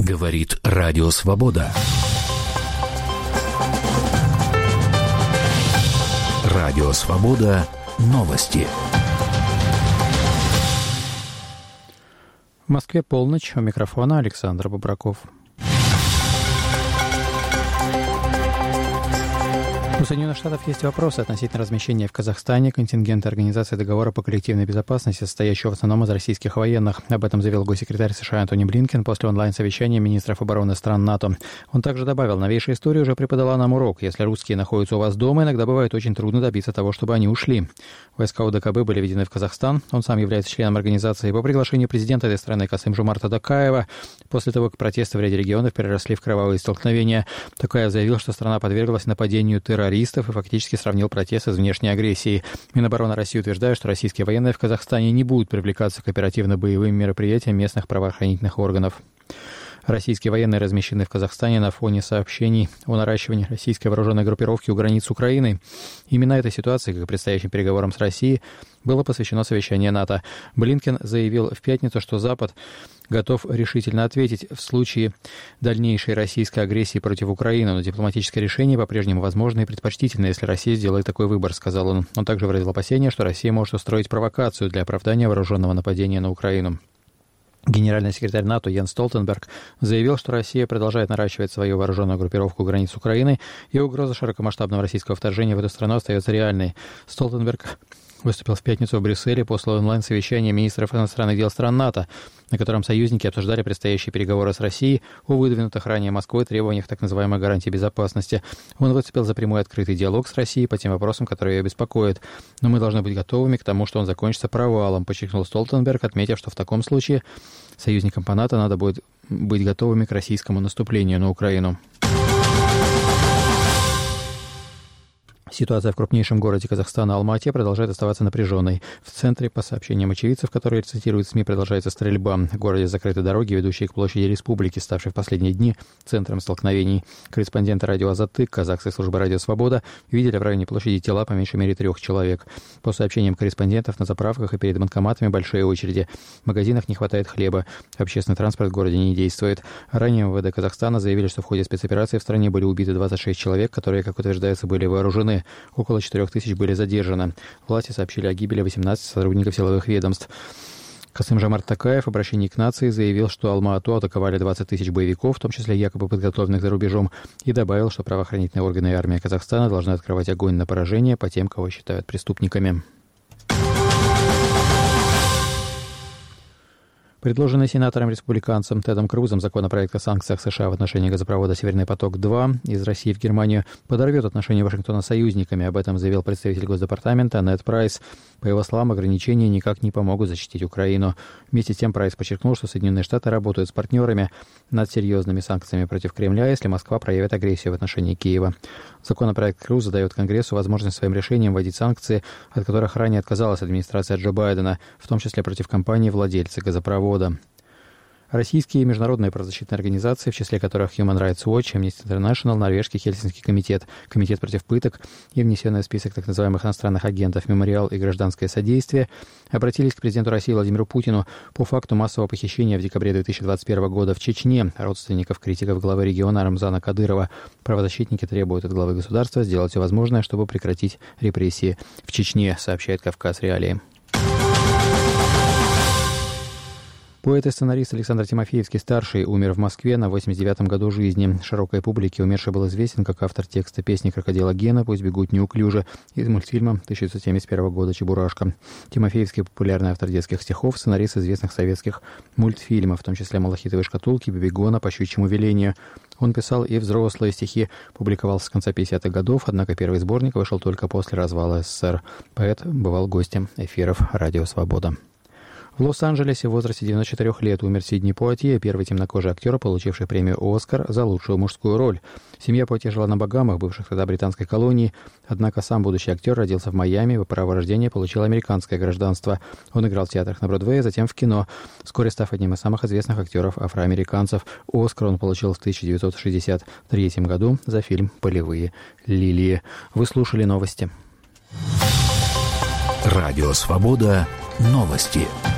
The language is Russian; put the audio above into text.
Говорит Радио Свобода. Радио Свобода. Новости. В Москве полночь. У микрофона Александр Бобраков. У Соединенных Штатов есть вопросы относительно размещения в Казахстане контингента Организации договора по коллективной безопасности, состоящего в основном из российских военных. Об этом заявил госсекретарь США Антони Блинкен после онлайн-совещания министров обороны стран НАТО. Он также добавил: новейшая история уже преподала нам урок. Если русские находятся у вас дома, иногда бывает очень трудно добиться того, чтобы они ушли. Войска ОДКБ были введены в Казахстан. Он сам является членом организации по приглашению президента этой страны Касым-Жомарта Токаева. После того, как протесты в ряде регионов переросли в кровавые столкновения, Токаев заявил, что страна подверглась нападению террористов и фактически сравнил протесты с внешней агрессией. Минобороны России утверждает, что российские военные в Казахстане не будут привлекаться к оперативно-боевым мероприятиям местных правоохранительных органов. Российские военные размещены в Казахстане на фоне сообщений о наращивании российской вооруженной группировки у границ Украины. Именно этой ситуации, как и предстоящим переговорам с Россией, было посвящено совещание НАТО. Блинкен заявил в пятницу, что Запад готов решительно ответить в случае дальнейшей российской агрессии против Украины, но дипломатическое решение по-прежнему возможно и предпочтительно, если Россия сделает такой выбор, сказал он. Он также выразил опасение, что Россия может устроить провокацию для оправдания вооруженного нападения на Украину. Генеральный секретарь НАТО Йенс Столтенберг заявил, что Россия продолжает наращивать свою вооруженную группировку у границ Украины, и угроза широкомасштабного российского вторжения в эту страну остается реальной. Столтенберг выступил в пятницу в Брюсселе после онлайн-совещания министров иностранных дел стран НАТО, на котором союзники обсуждали предстоящие переговоры с Россией о выдвинутых ранее Москвой требованиях так называемой гарантии безопасности. Он выступил за прямой открытый диалог с Россией по тем вопросам, которые ее беспокоят. Но мы должны быть готовыми к тому, что он закончится провалом, подчеркнул Столтенберг, отметив, что в таком случае союзникам по НАТО надо будет быть готовыми к российскому наступлению на Украину. Ситуация в крупнейшем городе Казахстана Алма-Ате продолжает оставаться напряженной. В центре, по сообщениям очевидцев, которые цитируют СМИ, продолжается стрельба. В городе закрыты дороги, ведущие к площади Республики, ставшей в последние дни центром столкновений. Корреспонденты радио «Азаттык», казахской службы «Радио Свобода» видели в районе площади тела по меньшей мере 3 человек. По сообщениям корреспондентов, на заправках и перед банкоматами большие очереди. В магазинах не хватает хлеба. Общественный транспорт в городе не действует. Ранее МВД Казахстана заявили, что в ходе спецоперации в стране были убиты 26 человек, которые, как утверждается, были вооружены. Около 4000 были задержаны. Власти сообщили о гибели 18 сотрудников силовых ведомств. Касым-Жомарт Токаев в обращении к нации заявил, что Алма-Ату атаковали 20 тысяч боевиков, в том числе якобы подготовленных за рубежом, и добавил, что правоохранительные органы и армия Казахстана должны открывать огонь на поражение по тем, кого считают преступниками. Предложенный сенатором-республиканцем Тедом Крузом законопроект о санкциях США в отношении газопровода «Северный поток-2» из России в Германию подорвет отношения Вашингтона с союзниками. Об этом заявил представитель Госдепартамента Нед Прайс. По его словам, ограничения никак не помогут защитить Украину. Вместе с тем Прайс подчеркнул, что Соединенные Штаты работают с партнерами над серьезными санкциями против Кремля, если Москва проявит агрессию в отношении Киева. Законопроект Круза дает Конгрессу возможность своим решением вводить санкции, от которых ранее отказалась администрация Джо Байдена, в том числе против компании-владельца газопровода. Российские и международные правозащитные организации, в числе которых Human Rights Watch, Amnesty International, Норвежский Хельсинский комитет, Комитет против пыток и внесенный в список так называемых иностранных агентов «Мемориал» и «Гражданское содействие», обратились к президенту России Владимиру Путину по факту массового похищения в декабре 2021 года в Чечне родственников критиков главы региона Рамзана Кадырова. Правозащитники требуют от главы государства сделать все возможное, чтобы прекратить репрессии в Чечне, сообщает «Кавказ Реалии». Поэт и сценарист Александр Тимофеевский-старший умер в Москве на 89-м году жизни. Широкой публике умерший был известен как автор текста песни «Крокодила Гена» «Пусть бегут неуклюже» из мультфильма 1971 года «Чебурашка». Тимофеевский — популярный автор детских стихов, сценарист известных советских мультфильмов, в том числе «Малахитовой шкатулки», «Бибигона», «По щучьему велению». Он писал и взрослые стихи, публиковался с конца 50-х годов, однако первый сборник вышел только после развала СССР. Поэт бывал гостем эфиров «Радио Свобода». В Лос-Анджелесе в возрасте 94 лет умер Сидни Пуатье, первый темнокожий актер, получивший премию «Оскар» за лучшую мужскую роль. Семья Пуатье жила на Багамах, бывших тогда британской колонии, однако сам будущий актер родился в Майами, по праву рождения получил американское гражданство. Он играл в театрах на Бродвее, затем в кино, вскоре став одним из самых известных актеров афроамериканцев. «Оскар» он получил в 1963 году за фильм «Полевые лилии». Вы слушали новости. Радио «Свобода». Новости.